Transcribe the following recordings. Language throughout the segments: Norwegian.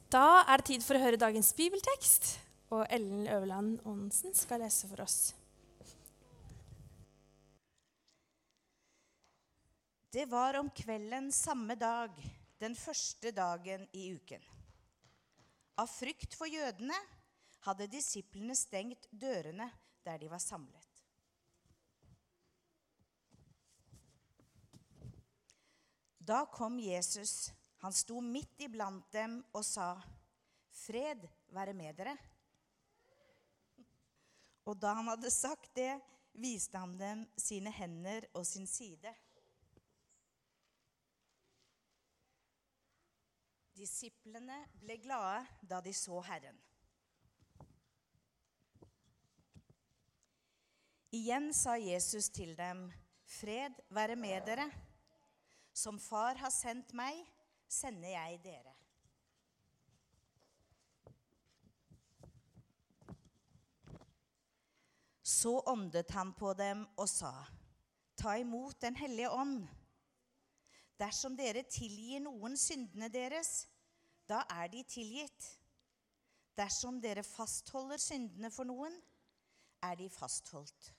Da er det tid for å høre dagens bibeltekst, og Ellen Øverland Aanensen skal lese for oss. Det var om kvelden samme dag, den første dagen i uken. Av frykt for jødene hadde disiplene stengt dørene der de var samlet. Da kom Jesus. Han sto midt iblant dem og sa, «Fred være med dere.» Og da han hadde sagt det, viste han dem sine hender og sin side. Disiplene ble glade da de så Herren. Igjen sa Jesus til dem, «Fred være med dere. Som far har sendt meg, sender jeg dere.» Så åndet han på dem og sa, «Ta imot den hellige ånd. Dersom dere tilgir noen syndene deres, da er de tilgitt. Dersom dere fastholder syndene for noen, er de fastholdt.»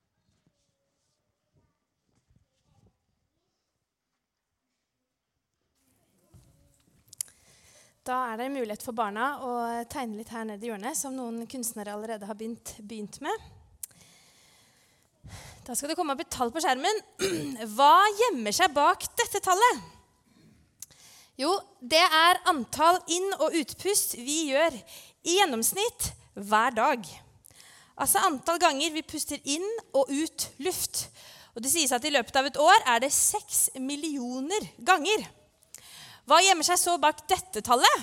Da er det mulighet for barna å tegne litt her nede i hjørnet, som noen kunstnere allerede har begynt med. Da skal det komme opp et tall på skjermen. Hva gjemmer seg bak dette tallet? Jo, det er antall inn- og utpust vi gjør i gjennomsnitt hver dag. Altså antall ganger vi puster inn og ut luft. Og det sies at i løpet av et år er det 6 millioner ganger. Hva gjemmer seg så bak dette tallet?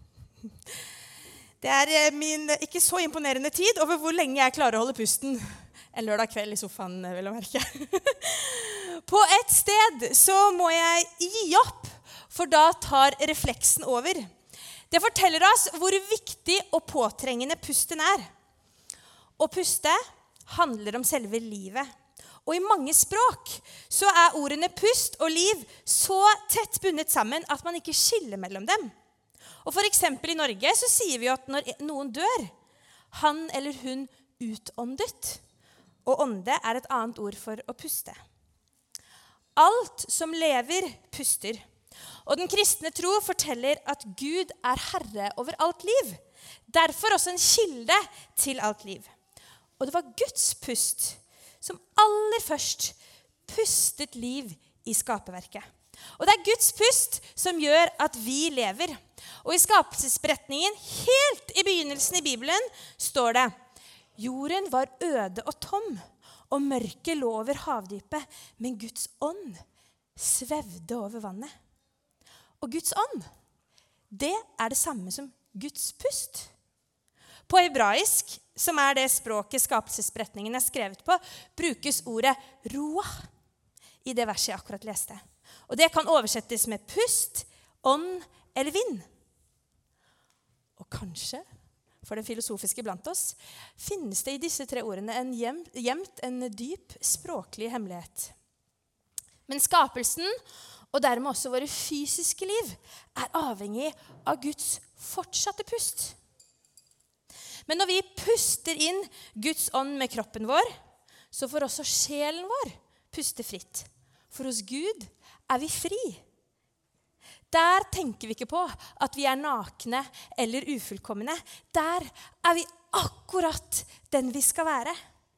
Det er min ikke så imponerende tid over hvor lenge jeg klarer å holde pusten. En lørdag kveld i sofaen, vil jeg merke. På et sted så må jeg gi opp, for da tar refleksen over. Det forteller oss hvor viktig og påtrengende pusten er. Å puste handler om selve livet. Og i mange språk så er ordene pust og liv så tett bundet sammen at man ikke skiller mellom dem. Og for eksempel i Norge så sier vi at når noen dør, han eller hun utåndet. Og ånde er et annet ord for å puste. Alt som lever, puster. Og den kristne tro forteller at Gud er herre over alt liv. Derfor også en kilde til alt liv. Og det var Guds pust som aller først pustet liv i skaperverket. Og det er Guds pust som gjør at vi lever. Og i skapelsesberetningen, helt i begynnelsen i Bibelen, står det, «Jorden var øde og tom, og mørket lå over havdypet, men Guds ånd svevde over vannet.» Og Guds ånd, det er det samme som Guds pust. På hebraisk, som er det språket skapelsesberetningen er skrevet på, brukes ordet roa i det verset jeg akkurat leste. Og det kan oversettes med pust, ånd eller vind. Og kanskje, for det filosofiske blant oss, finnes det i disse 3 ordene gjemt en dyp språklig hemmelighet. Men skapelsen, og dermed også våre fysiske liv, er avhengig av Guds fortsatte pust. Men når vi puster inn Guds ånd med kroppen vår, så får også sjelen vår puste fritt. For hos Gud er vi fri. Der tenker vi ikke på at vi er nakne eller ufullkomne. Der er vi akkurat den vi skal være.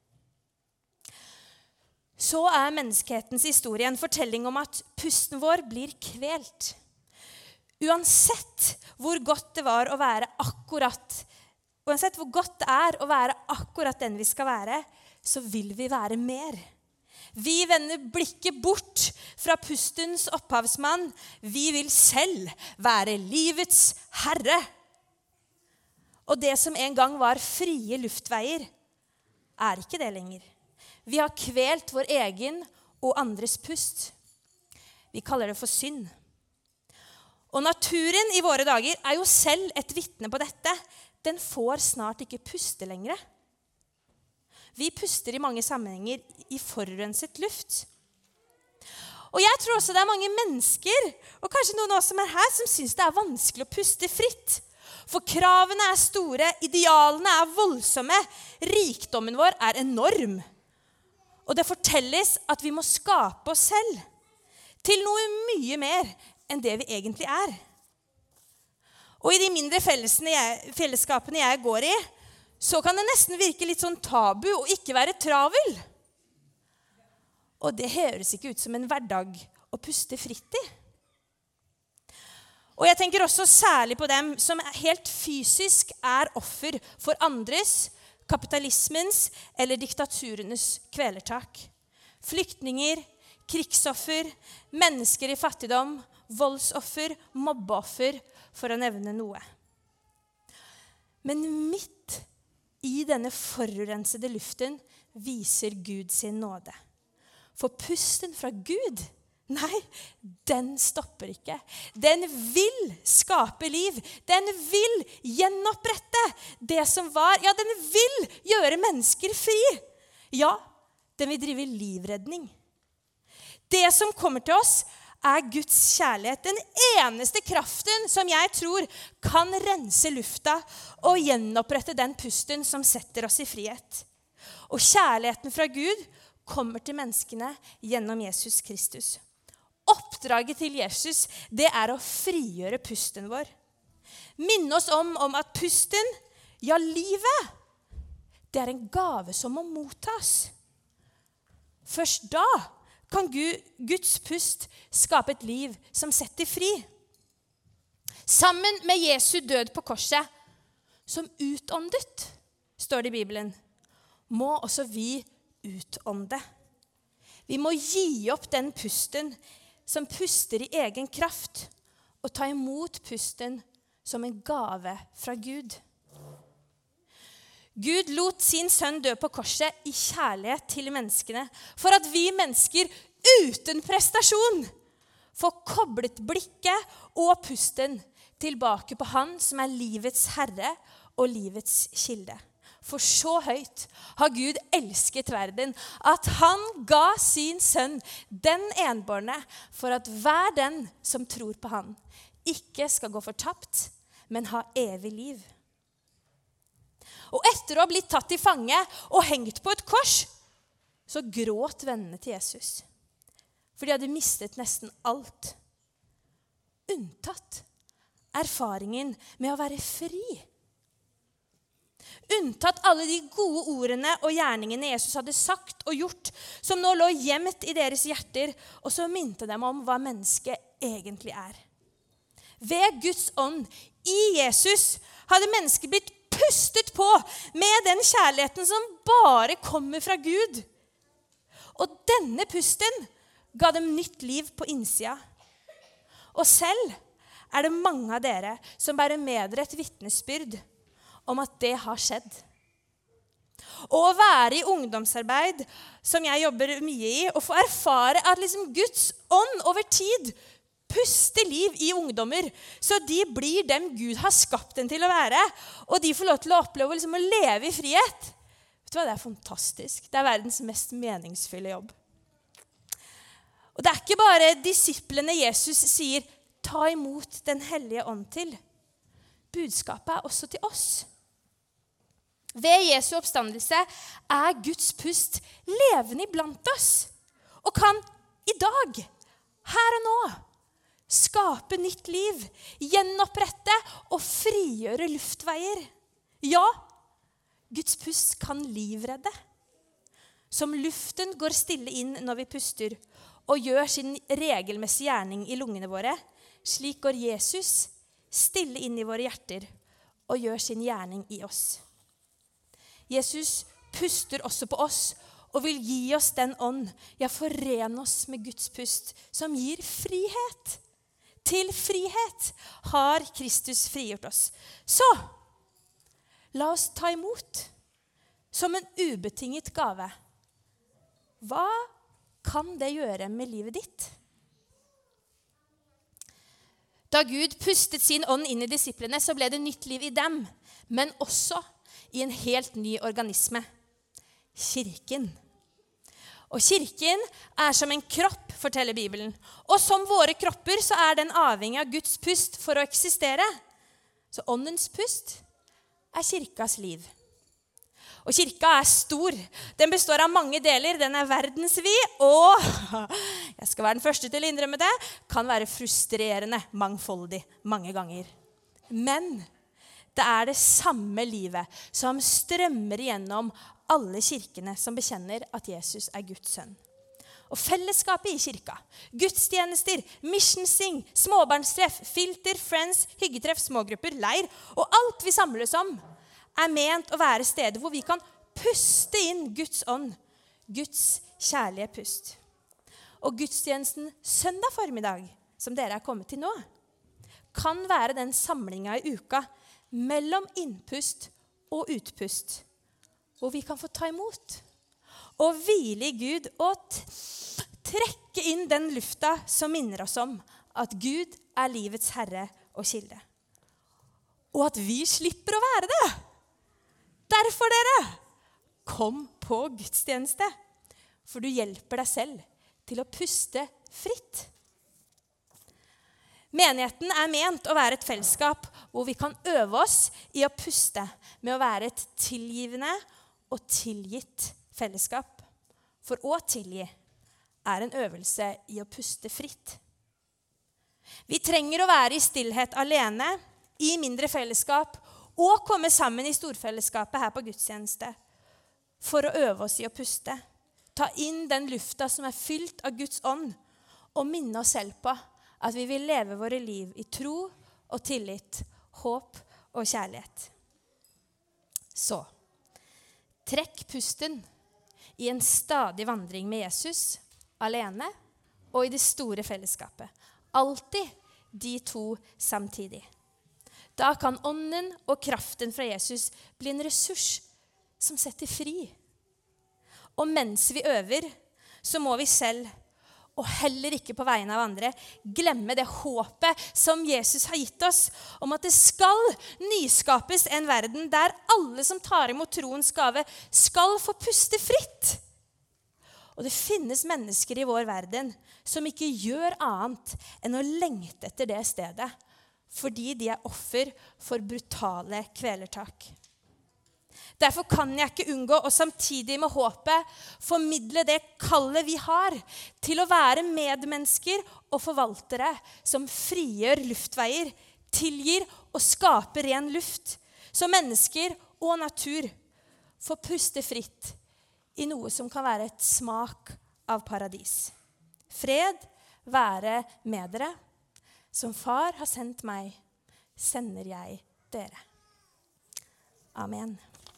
Så er menneskehetens historie en fortelling om at pusten vår blir kvelt. Uansett hvor godt det var å være Uansett hvor godt det er å være akkurat den vi skal være, så vil vi være mer. Vi vender blikket bort fra pustens opphavsmann. Vi vil selv være livets herre. Og det som en gang var frie luftveier, er ikke det lenger. Vi har kvelt vår egen og andres pust. Vi kaller det for synd. Og naturen i våre dager er jo selv et vitne på dette. Den får snart ikke puste lenger. Vi puster i mange sammenhenger i forurenset luft. Og jeg tror også det er mange mennesker, og kanskje noen av oss som er her, som synes det er vanskelig å puste fritt. For kravene store, idealene voldsomme, rikdommen vår enorm. Og det fortelles at vi må skape oss selv til noe mye mer enn det vi egentlig Og i de mindre fellesskapene jeg går i, så kan det nesten virke litt sånn tabu å ikke være travel. Og det høres ikke ut som en hverdag å puste fritt i. Og jeg tenker også særlig på dem som helt fysisk offer for andres, kapitalismens eller diktaturenes kvelertak. Flyktninger, krigsoffer, mennesker i fattigdom, voldsoffer, mobbeoffer, for å nevne noe. Men midt i denne forurensede luften viser Gud sin nåde. For pusten fra Gud, nei, den stopper ikke. Den vil skape liv. Den vil gjenopprette det som var. Ja, den vil gjøre mennesker fri. Ja, den vil drive livredning. Det som kommer til oss Guds kjærlighet. Den eneste kraften som jeg tror kan rense lufta og gjenopprette den pusten som setter oss i frihet. Og kjærligheten fra Gud kommer til menneskene gjennom Jesus Kristus. Oppdraget til Jesus, det å frigjøre pusten vår. Minne oss om at pusten, ja livet, det en gave som må mottas. Først da kan Guds pust skape et liv som setter fri. Sammen med Jesu død på korset, som utåndet, står det i Bibelen, må også vi utånde. Vi må gi opp den pusten som puster i egen kraft, og ta imot pusten som en gave fra Gud. Gud lot sin sønn dø på korset i kjærlighet til menneskene, for at vi mennesker uten prestasjon får koblet blikket og pusten tilbake på han som livets herre og livets kilde. For så høyt har Gud elsket verden, at han ga sin sønn, den enbårne, for at hver den som tror på han, ikke skal gå fortapt, men ha evig liv. Og etter å ha blitt tatt i fange og hengt på et kors, så gråt vennene til Jesus. For de hadde mistet nesten alt. Unntatt erfaringen med å være fri. Unntatt alle de gode ordene og gjerningene Jesus hadde sagt og gjort, som nå lå gjemt i deres hjerter, og så minte dem om hva mennesket egentlig Ved Guds ånd i Jesus hadde mennesket blitt pustet på med den kjærligheten som bare kommer fra Gud. Og denne pusten ga dem nytt liv på innsida. Og selv det mange av dere som bærer med dere et vitnesbyrd om at det har skjedd. Og å være i ungdomsarbeid, som jeg jobber mye i, og få erfare at Guds ånd over tid puster liv i ungdommer, så de blir dem Gud har skapt dem til å være, og de får lov til å oppleve å leve i frihet. Vet du hva, det fantastisk. Det verdens mest meningsfulle jobb. Og det ikke bare disiplene Jesus sier, ta imot den hellige ånd til. Budskapet også til oss. Ved Jesu oppstandelse Guds pust levende iblant oss, og kan i dag, her og nå, skape nytt liv, gjenopprette og frigjøre luftveier. Ja, Guds pust kan livredde. Som luften går stille inn når vi puster, og gjør sin regelmessige gjerning i lungene våre, slik går Jesus stille inn i våre hjerter og gjør sin gjerning i oss. Jesus puster også på oss og vil gi oss den ånd, ja, forene oss med Guds pust, som gir frihet. Til frihet har Kristus frigjort oss. Så, la oss ta imot som en ubetinget gave. Hva kan det gjøre med livet ditt? Da Gud pustet sin ånd inn i disiplene, så ble det nytt liv i dem, men også i en helt ny organisme. Kirken. Og kirken som en kropp, forteller Bibelen. Og som våre kropper så den avhengig av Guds pust for å eksistere. Så åndens pust kirkas liv. Og kirka stor. Den består av mange deler. Den verdensvid, og jeg skal være den første til å innrømme det, kan være frustrerende, mangfoldig, mange ganger. Men det det samme livet som strømmer igjennom alle kirkene som bekjenner at Jesus Guds sønn. Og fellesskapet i kirka, gudstjenester, missionsing, småbarnstreff, filter, friends, hyggetreff, smågrupper, leir, og alt vi samles om, ment å være steder hvor vi kan puste inn Guds ånd, Guds kjærlige pust. Og gudstjenesten søndag formiddag, som dere kommet til nå, kan være den samlingen i uka mellom innpust og utpust, hvor vi kan få ta imot og hvile i Gud og trekke inn den lufta som minner oss om at Gud livets herre og kilde. Og at vi slipper å være det. Derfor dere, kom på gudstjeneste, for du hjelper deg selv til å puste fritt. Menigheten ment å være et fellesskap hvor vi kan øve oss i å puste med å være et tilgivende og tilgitt fellesskap. For å tilgi en øvelse i å puste fritt. Vi trenger å være i stillhet alene, i mindre fellesskap, og komme sammen i storfellesskapet her på gudstjeneste for å øve oss i å puste. Ta inn den lufta som fylt av Guds ånd, og minne oss selv på at vi vil leve våre liv i tro og tillit, håp og kjærlighet. Så, trekk pusten i en stadig vandring med Jesus, alene og i det store fellesskapet. Alltid de to samtidig. Da kan ånden og kraften fra Jesus bli en ressurs som setter fri. Og mens vi øver, så må vi selv, og heller ikke på vegne av andre, glemme det håpet som Jesus har gitt oss, om at det skal nyskapes en verden der alle som tar imot troens gave skal få puste fritt. Og det finnes mennesker i vår verden som ikke gjør annet enn å lengte etter det stedet, fordi de offer for brutale kvelertak. Derfor kan jeg ikke unngå å samtidig med håpet formidle det kallet vi har til å være medmennesker og forvaltere som frigjør luftveier, tilgir og skaper ren luft, så mennesker og natur får puste fritt i noe som kan være et smak av paradis. Fred være med dere. Som far har sendt meg, sender jeg dere. Amen.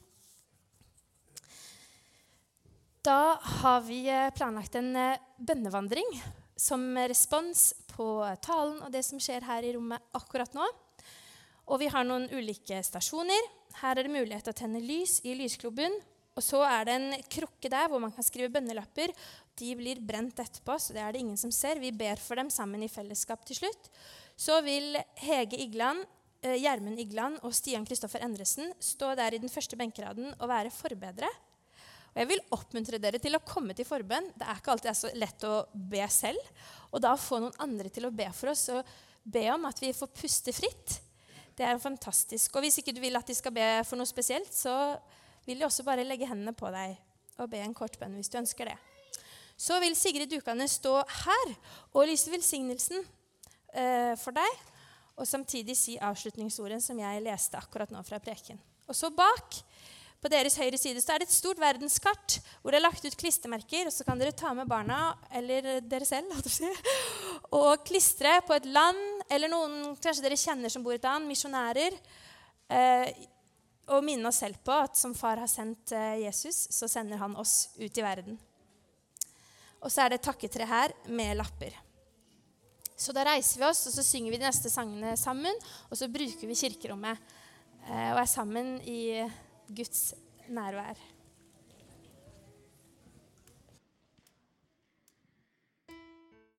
Da har vi planlagt en bønnevandring som respons på talen og det som skjer her i rommet akkurat nå. Og vi har noen ulike stasjoner. Her det mulighet til å tenne lys i lysklubben. Og så det en krukke der hvor man kan skrive bønnelapper. De blir brent etterpå, så det det ingen som ser. Vi ber for dem sammen i fellesskap til slutt. Så vil Hege Igland, Gjermund Igland og Stian Kristoffer Endresen stå der i den første benkeraden og være forbedre. Og jeg vil oppmuntre dere til å komme til forbønn. Det ikke alltid så lett å be selv. Og da få noen andre til å be for oss og be om at vi får puste fritt. Det fantastisk. Og hvis ikke du vil at de skal be for noe spesielt, så vil de også bare legge hendene på deg og be en kort bønn hvis du ønsker det. Så vil Sigrid Dukane stå her og lyse velsignelsen for deg, og samtidig si avslutningsorden som jeg leste akkurat nå fra preken. Og så bak, på deres høyre side, så det et stort verdenskart hvor det lagt ut klistremerker, og så kan dere ta med barna, eller dere selv, og klistre på et land, eller noen kanskje dere kjenner som bor i et land, misjonærer, og minne oss selv på at som far har sendt Jesus, så sender han oss ut i verden. Og så det takketre her med lapper. Så da reiser vi oss, og så synger vi de neste sangene sammen, og så bruker vi kirkerommet og sammen i Guds nærvær.